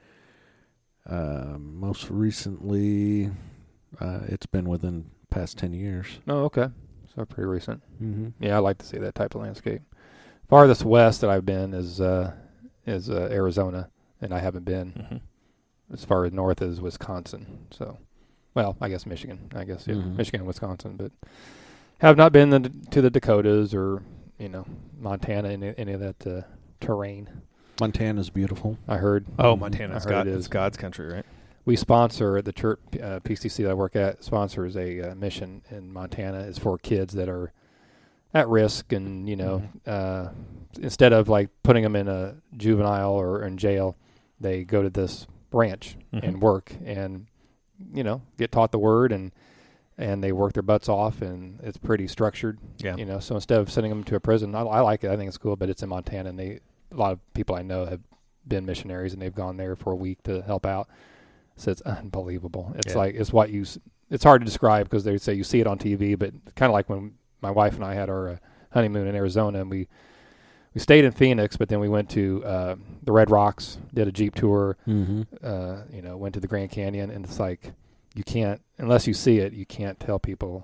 uh, most recently, uh, it's been within past ten years. oh, okay, so pretty recent. Mm-hmm. Yeah, I like to see that type of landscape. Farthest west that I've been is uh, is uh, Arizona, and I haven't been Mm-hmm. as far as north as Wisconsin. So, well, I guess Michigan. I guess yeah, Mhm. Michigan and Wisconsin, but have not been the, to the Dakotas or you know Montana, any, any of that uh, terrain. Montana's beautiful. I heard. Oh, I Montana's heard God, it it's is. God's country, right? We sponsor at the church, uh, P C C that I work at, sponsors a uh, mission in Montana. It's for kids that are at risk, and you know, uh, instead of like putting them in a juvenile or in jail, they go to this ranch Mhm. and work, and you know, get taught the word, and and they work their butts off, and it's pretty structured. Yeah. You know, so instead of sending them to a prison, I, I like it. I think it's cool, but it's in Montana, and they a lot of people I know have been missionaries, and they've gone there for a week to help out. So it's unbelievable. It's Yeah. like it's what you. s- It's hard to describe because they say you see it on T V, but kind of like when my wife and I had our uh, honeymoon in Arizona, and we we stayed in Phoenix, but then we went to uh, the Red Rocks, did a Jeep tour. Mm-hmm. Uh, you know, went to the Grand Canyon, and it's like you can't unless you see it, you can't tell people.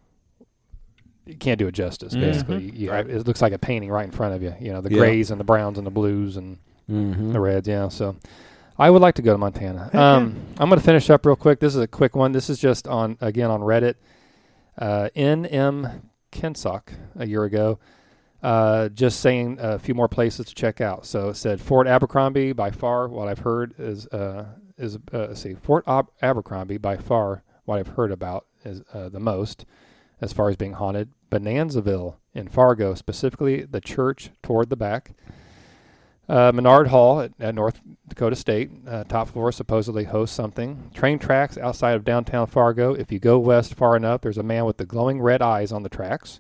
You can't do it justice. Mhm. Basically, you Right. have, it looks like a painting right in front of you. You know, the Yeah. grays and the browns and the blues and Mm-hmm. the reds. Yeah, so I would like to go to Montana. Heck yeah. Um, I'm going to finish up real quick. This is a quick one. This is just on again on Reddit. Uh, N M Kensock a year ago, uh, just saying a few more places to check out. So it said Fort Abercrombie, by far what I've heard is uh, is uh, let's see Fort Ab- Abercrombie by far what I've heard about is uh, the most as far as being haunted. Bonanzaville in Fargo, specifically the church toward the back. Uh, Menard Hall at, at North Dakota State, uh, top floor supposedly hosts something. Train tracks outside of downtown Fargo. If you go west far enough, there's a man with the glowing red eyes on the tracks.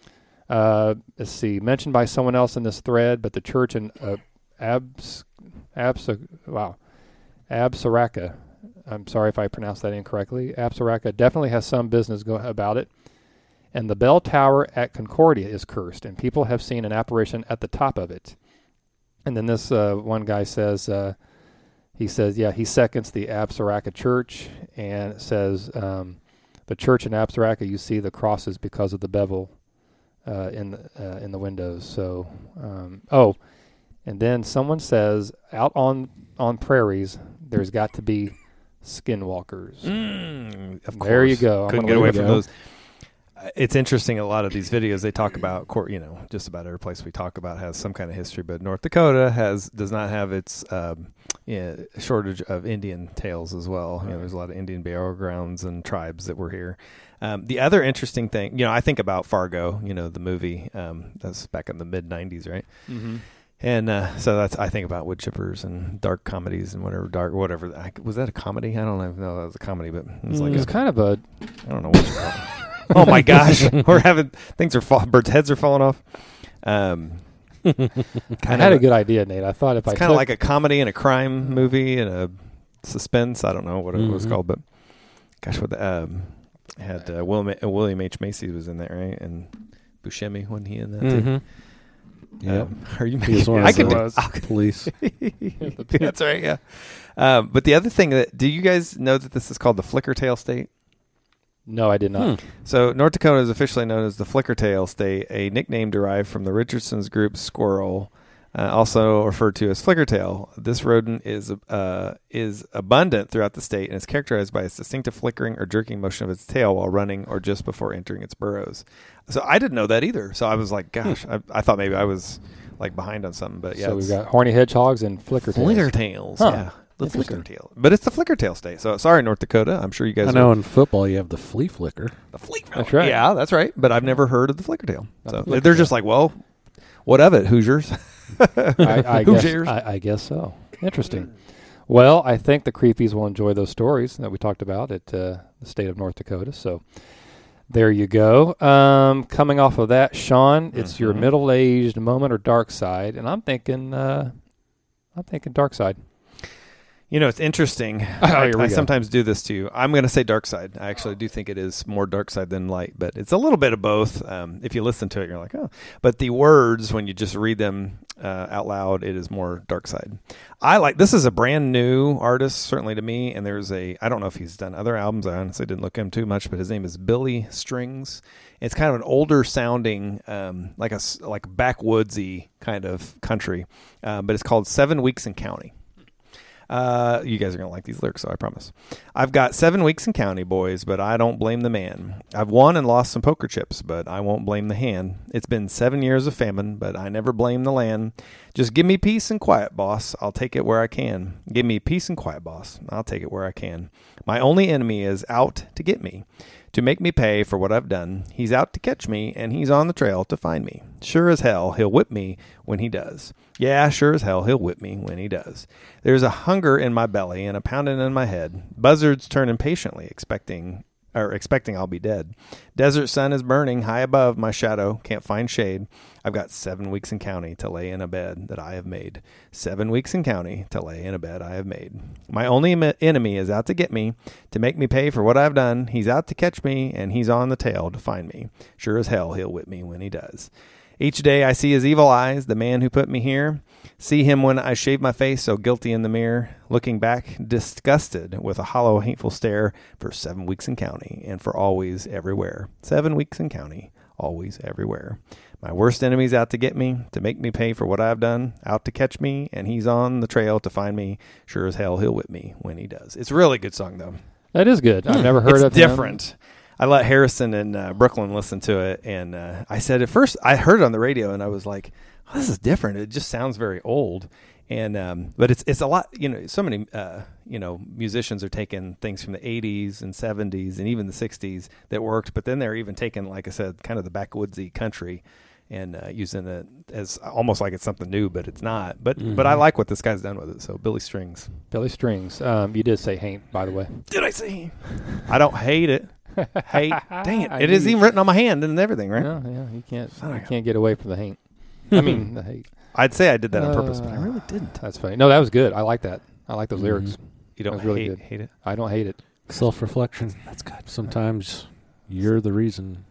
Uh, let's see, mentioned by someone else in this thread, but the church in uh, Abs, Abs, wow, Absaraka. I'm sorry if I pronounced that incorrectly. Absaraka definitely has some business go about it. And the bell tower at Concordia is cursed, and people have seen an apparition at the top of it. And then this uh, one guy says, uh, he says, yeah, he seconds the Absaraka church, and it says, um, the church in Absaraka, you see the crosses because of the bevel uh, in the, uh, in the windows. So, um, oh, and then someone says, out on on prairies, there's got to be skinwalkers. Mm, of course. There you go. I'm Couldn't gonna get away leave it from go. those. Uh, It's interesting. A lot of these videos they talk about, cour- you know, just about every place we talk about has some kind of history. But North Dakota has does not have its um, yeah, shortage of Indian tales as well. You know, there's a lot of Indian burial grounds and tribes that were here. Um, the other interesting thing, you know, I think about Fargo. You know, the movie um, that's back in the mid nineties, right? Mm-hmm. And uh, so that's I think about wood chippers and dark comedies and whatever dark whatever. I, was that a comedy? I don't know if that was a comedy, but it was like It's a, kind of a I don't know what you call it. Oh my gosh, we're having things are fall, birds' heads are falling off. Um, I kind had of a good idea, Nate. I thought if I It's kind of took- like a comedy and a crime movie and a suspense. I don't know what it was Mhm. called, but gosh, what the um, had uh, William, uh, William H Macy was in that, right? And Buscemi, wasn't he in that? too? Mm-hmm. Yeah, Um, are you? he was one I of could. the was. police. That's right. Yeah. Um, but the other thing that do you guys know that this is called the Flicker Tail State? No, I did not. Hmm. So North Dakota is officially known as the Flickertail State, a nickname derived from the Richardson's group squirrel, uh, also referred to as flickertail. This rodent is uh, is abundant throughout the state and is characterized by its distinctive flickering or jerking motion of its tail while running or just before entering its burrows. So I didn't know that either. So I was like, gosh, I, I thought maybe I was like behind on something. But yeah, So we've got horny hedgehogs and flicker tails. Flickertails. Huh. Yeah. The Interesting. Flickertail. But it's the Flickertail State. So sorry, North Dakota. I'm sure you guys I know are- in football you have the flea flicker. The flea That's right. Yeah, that's right. But I've never heard of the Flickertail. Not So the they're Flickertail. just like, well, what of it, Hoosiers? I, I, guess, Hoosiers. I, I guess so. Interesting. Well, I think the creepies will enjoy those stories that we talked about at uh, the state of North Dakota. So there you go. Um, coming off of that, Sean, it's your Mhm. middle-aged moment or dark side, and I'm thinking, uh, I'm thinking dark side. You know, it's interesting. Oh, I, here we I go. sometimes do this too. I'm going to say dark side. I actually do think it is more dark side than light, but it's a little bit of both. Um, if you listen to it, you're like, oh. But the words, when you just read them uh, out loud, it is more dark side. I like, this is a brand new artist, certainly to me, and there's a, I don't know if he's done other albums. I honestly didn't look him too much, but his name is Billy Strings. It's kind of an older sounding, um, like a s- like backwoodsy kind of country, uh, but it's called Seven Weeks in County. Uh, you guys are going to like these lyrics, so I promise. I've got seven weeks in county, boys, but I don't blame the man. I've won and lost some poker chips, but I won't blame the hand. It's been seven years of famine, but I never blame the land. Just give me peace and quiet, boss. I'll take it where I can. Give me peace and quiet, boss. I'll take it where I can. My only enemy is out to get me, to make me pay for what I've done. He's out to catch me, and he's on the trail to find me. Sure as hell, he'll whip me when he does. Yeah, sure as hell, he'll whip me when he does. There's a hunger in my belly and a pounding in my head. Buzzards turn impatiently, expecting or expecting I'll be dead. Desert sun is burning high above my shadow, can't find shade. I've got seven weeks in county to lay in a bed that I have made. Seven weeks in county to lay in a bed I have made. My only em- enemy is out to get me, to make me pay for what I've done. He's out to catch me, and he's on the tail to find me. Sure as hell, he'll whip me when he does. Each day I see his evil eyes, the man who put me here. See him when I shave my face, so guilty in the mirror. Looking back, disgusted, with a hollow, hateful stare, for seven weeks in county, and for always, everywhere. Seven weeks in county, always, everywhere. My worst enemy's out to get me, to make me pay for what I've done. Out to catch me, and he's on the trail to find me. Sure as hell, he'll whip me when he does. It's a really good song, though. That is good. I've never heard It's of him. different. I let Harrison and uh, Brooklyn listen to it, and uh, I said at first I heard it on the radio, and I was like, oh, "This is different. It just sounds very old." And um, but it's it's a lot. You know, so many uh, you know musicians are taking things from the eighties and seventies and even the sixties that worked, but then they're even taking, like I said, kind of the backwoodsy country and uh, using it as almost like it's something new, but it's not. But Mhm. but I like what this guy's done with it. So Billy Strings. Billy Strings. Um, you did say haint, by the way. Did I say? I don't hate it. Hate. Dang it! I It knew is you- even written on my hand and everything, right? Yeah, yeah. You can't. Son of You a- can't get away from the haint. I mean, the hate. I'd say I did that on purpose, but I Uh, really didn't. That's funny. No, that was good. I like that. I like those Mhm. lyrics. You don't That was really hate, good. hate it? I don't hate it. Self-reflection. That's good. Sometimes you're the reason.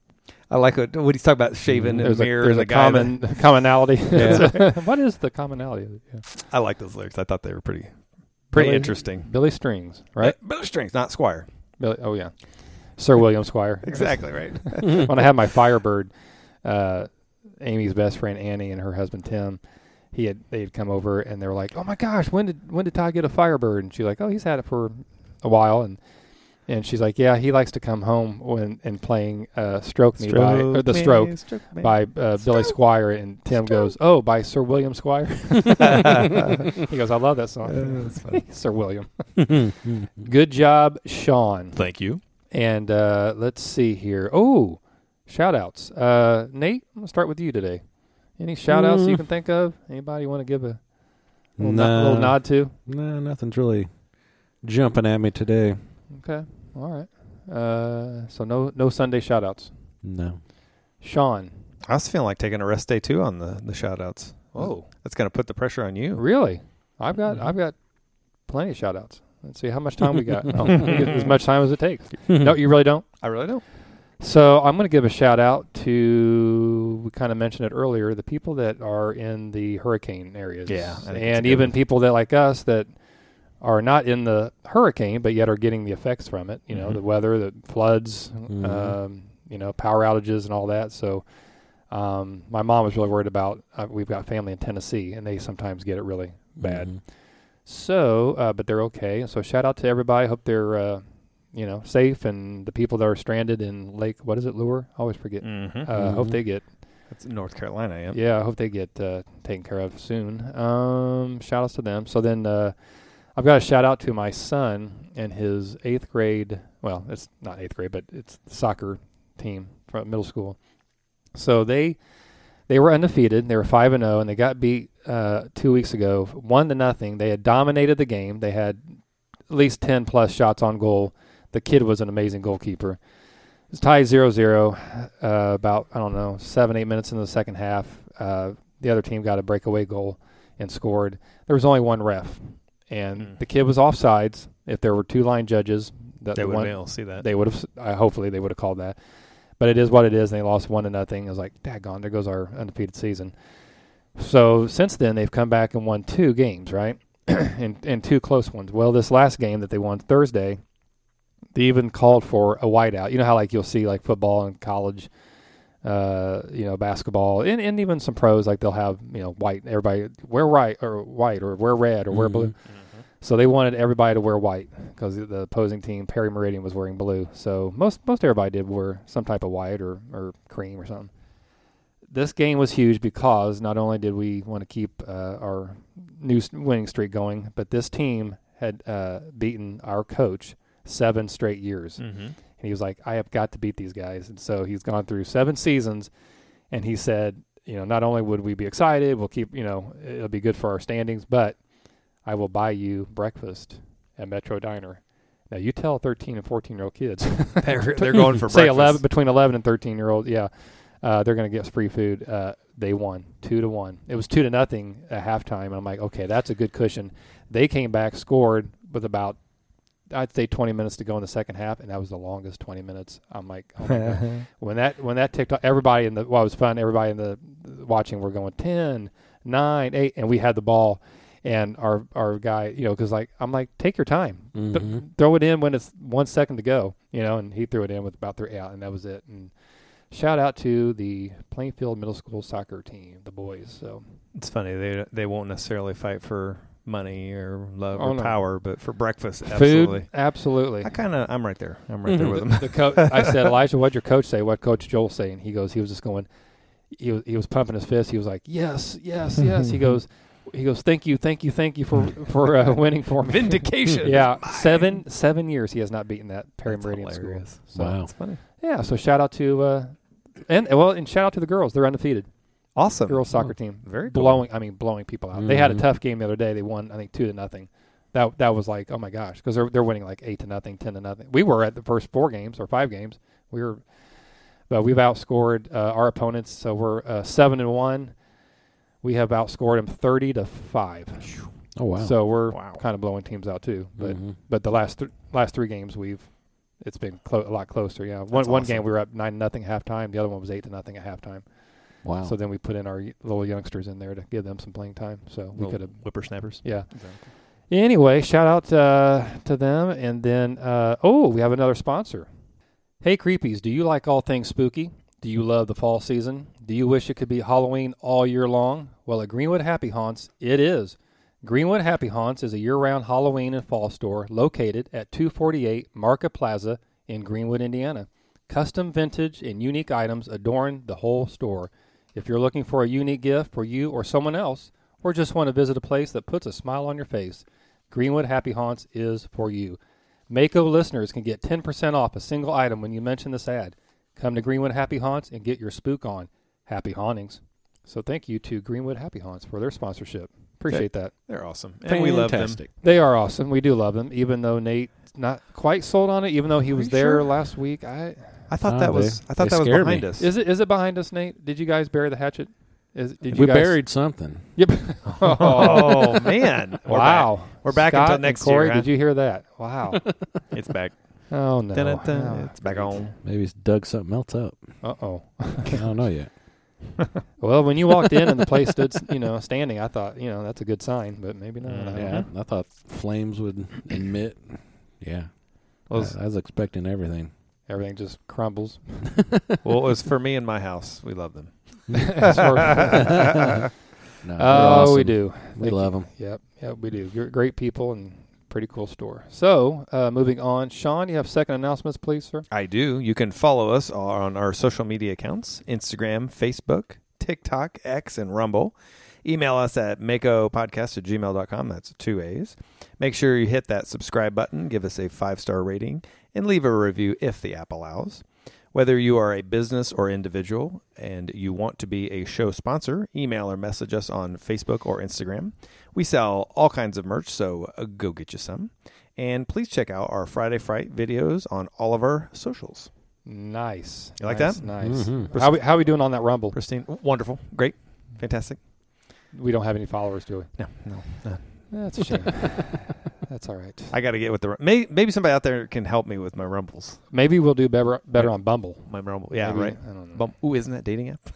I like what, what he's talking about, shaving in There's the a, mirror. there's and a the guy common commonality. Yeah. What is the commonality? Yeah. that- I like those lyrics. I thought they were pretty pretty Billy- interesting. Billy Strings, right? But Billy Strings, not Squire. Billy, oh yeah, Sir William Squire. Exactly right. When I had my Firebird, uh, Amy's best friend Annie and her husband Tim, he had they had come over and they were like, "Oh my gosh, when did when did Todd get a Firebird?" And she's like, "Oh, he's had it for a while." And and she's like, "Yeah, he likes to come home when and playing uh, "Stroke Me" by or the me, Stroke stroke me. by uh, Billy Squire." And Tim goes, "Oh, by Sir William Squire." He goes, "I love that song." Yeah, that's funny. Sir William. Good job, Sean. Thank you. And uh, let's see here. Oh, shout outs. Uh, Nate, I'm going to start with you today. Any shout outs Mm. you can think of? Anybody want to give a little, No. nod, little nod to? No, nothing's really jumping at me today. Okay. All right. Uh, so no no Sunday shout outs. No. Sean. I was feeling like taking a rest day too on the the shout outs. Oh, That's going to put the pressure on you. really? I've got I've got plenty of shout outs. Let's see how much time we got. Oh, we get as much time as it takes. No, you really don't? I really don't. So I'm going to give a shout out to, we kind of mentioned it earlier, the people that are in the hurricane areas. Yeah, I think it's a And good even one. people that like us that are not in the hurricane, but yet are getting the effects from it. You know, Mhm. the weather, the floods, Mhm. um, you know, power outages and all that. So um, my mom was really worried about, uh, we've got family in Tennessee, and they sometimes get it really bad. Mhm. So, uh, but they're okay. So shout out to everybody. Hope they're, uh, you know, safe. And the people that are stranded in Lake, what is it, Lure? I always forget. Mm-hmm. Uh, Hope Mhm. they get, That's North Carolina. Yeah. yeah, I hope they get uh, taken care of soon. Um, shout outs to them. So then uh, I've got a shout out to my son and his eighth grade. Well, it's not eighth grade, but it's the soccer team from middle school. So they they were undefeated. They were five and zero, and they got beat uh, two weeks ago, one to nothing. They had dominated the game. They had at least ten plus shots on goal. The kid was an amazing goalkeeper. It was tied zero zero, uh, about, I don't know, seven, eight minutes into the second half. Uh, the other team got a breakaway goal and scored. There was only one ref, and Mm. the kid was offsides. If there were two line judges, that They the would one, be able to see that. they would have, uh, hopefully they would have called that. But it is what it is, and they lost one to nothing. It was like, daggone, there goes our undefeated season. So since then, they've come back and won two games, right? and, and two close ones. Well, this last game that they won Thursday, they even called for a whiteout. You know how like you'll see like football and college, uh, you know, basketball, and, and even some pros, like they'll have, you know, white, everybody wear white or white or wear red or wear Mhm. blue. Mm-hmm. So they wanted everybody to wear white because the opposing team, Perry Meridian, was wearing blue. So most most everybody did wear some type of white or, or cream or something. This game was huge because not only did we want to keep uh, our new s- winning streak going, but this team had uh, beaten our coach seven straight years. Mm-hmm. And he was like, I have got to beat these guys. And so he's gone through seven seasons, and he said, you know, not only would we be excited, we'll keep, you know, it'll be good for our standings, but I will buy you breakfast at Metro Diner. Now, you tell thirteen and fourteen-year-old kids. They're, they're going for Say breakfast. eleven, between eleven and thirteen-year-old, yeah. Uh, they're going to get us free food. Uh, they won two to one. It was two to nothing at halftime. And I'm like, okay, that's a good cushion. They came back, scored with about, I'd say twenty minutes to go in the second half, and that was the longest twenty minutes. I'm like, oh my God. when that when that ticked off, everybody in the well, it was fun. Everybody in the watching were going ten, nine, eight, and we had the ball. And our our guy, you know, because like I'm like, take your time, Th- Mhm. throw it in when it's one second to go, you know. And he threw it in with about three out, and that was it. And shout out to the Plainfield Middle School soccer team, the boys. So It's funny. They they won't necessarily fight for money or love Oh, or no. power, but for breakfast, absolutely. food, absolutely. I kind of, I'm right there. I'm right there with them. the, the coach, I said, Elijah, what'd your coach say? What Coach Joel say? And he goes, he was just going, he was, he was pumping his fist. He was like, yes, yes, yes. He goes, he goes, thank you, thank you, thank you for for uh, winning for me. Vindication. Yeah, Mine. seven seven years he has not beaten that Perry That's Meridian hilarious. school. So, Wow. It's funny. yeah, so shout out to uh, and well, and shout out to the girls. They're undefeated. Awesome. Girls soccer Oh, team, very cool. blowing. I mean, blowing people out. They had a Mhm. tough game the other day. They won, I think, two to nothing. That that was like, oh my gosh, because they're they're winning like eight to nothing, ten to nothing. We were at the first four games or five games. We were, but we've outscored uh, our opponents. So we're uh, seven and one. We have outscored them thirty to five. Oh wow. So we're Wow. kind of blowing teams out too. But Mhm. but the last th- last three games we've it's been clo- a lot closer. Yeah, one That's one awesome. game we were up nine nothing at halftime. The other one was eight to nothing at halftime. Wow. So then we put in our y- little youngsters in there to give them some playing time. So we Little could have whippersnappers. yeah. Exactly. Anyway, shout out uh, to them, and then uh, oh, we have another sponsor. Hey, creepies! Do you like all things spooky? Do you love the fall season? Do you wish it could be Halloween all year long? Well, at Greenwood Happy Haunts, it is. Greenwood Happy Haunts is a year-round Halloween and fall store located at two forty-eight Market Plaza in Greenwood, Indiana. Custom vintage and unique items adorn the whole store. If you're looking for a unique gift for you or someone else, or just want to visit a place that puts a smile on your face, Greenwood Happy Haunts is for you. Mako listeners can get ten percent off a single item when you mention this ad. Come to Greenwood Happy Haunts and get your spook on. Happy hauntings. So thank you to Greenwood Happy Haunts for their sponsorship. Appreciate that. They're awesome. And we love them. Fantastic. They are awesome. We do love them, even though Nate's not quite sold on it, even though he Are was you there sure? last week. I I thought Oh, that was, they- I thought they that was scared behind me. us. Is it is it behind us, Nate? Did you guys bury the hatchet? Is, did you we guys, buried something. Yep. Oh, man. We're wow. back. We're back Scott until and next Corey, year. huh? Did you hear that? Wow. It's back. Oh no. Dun-dun-dun. Oh, It's back on. Maybe he's dug something else up. Uh oh. I don't know yet. Well, when you walked in and the place stood, you know, standing, I thought, you know, that's a good sign, but maybe not. I don't Yeah, know. I thought flames would emit. Yeah. Well, I, I was expecting everything. Everything just crumbles. well, it was for me and my house. We love them. As far- No, they're Oh, we awesome. do. We Thank love you. them. Yep, yep, we do. You're great people and pretty cool store. So, uh, moving on, Sean, you have second announcements, please, sir. I do. You can follow us on our social media accounts, Instagram, Facebook, TikTok, X, and Rumble. Email us at makopodcast at gmail dot com. That's two A's. Make sure you hit that subscribe button, give us a five-star rating, and leave a review if the app allows. Whether you are a business or individual and you want to be a show sponsor, email or message us on Facebook or Instagram. We sell all kinds of merch, so uh, go get you some. And please check out our Friday Fright videos on all of our socials. Nice. You like nice, that? Nice. Mhm. How we how we doing on that Rumble? Pristine. Wonderful. Great. Fantastic. We don't have any followers, do we? No, no, no. That's a shame. That's all right. I got to get with the... May, maybe somebody out there can help me with my Rumbles. Maybe we'll do better better on Bumble. My Rumble. Yeah, Maybe. right. I don't know. Bum- Ooh, isn't that dating app?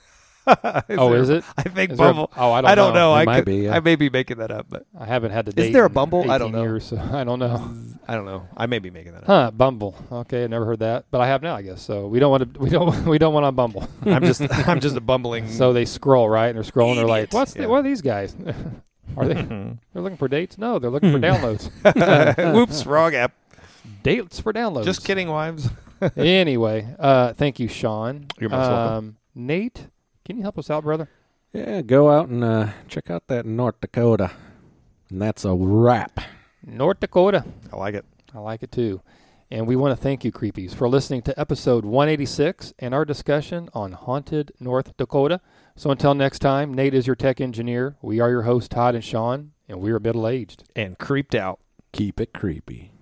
is Oh, there- is it? I think Is there a- Bumble. oh, I don't I don't know. know. It I might could, be, yeah. I may be making that up, but I haven't had to date. is there a in Bumble? I don't eighteen know. Years, so I don't know. I don't know. I may be making that up. Huh? Bumble. Okay, I never heard that, but I have now, I guess. So we don't want to. We don't. We don't want on Bumble. I'm just I'm just a bumbling. So they scroll right, and they're scrolling. They're like, Idiot. "What's the, Yeah. what are these guys? Are they? They're looking for dates? No, they're looking for downloads. Whoops, wrong app. Dates for downloads. Just kidding, wives. Anyway, uh, thank you, Sean. You're most welcome. um, Nate, can you help us out, brother? Yeah, go out and uh, check out that North Dakota. And that's a wrap. North Dakota. I like it. I like it too. And we want to thank you, Creepies, for listening to episode one eighty-six and our discussion on haunted North Dakota. So until next time, Nate is your tech engineer. We are your hosts, Todd and Sean, and we are middle-aged. And creeped out. Keep it creepy.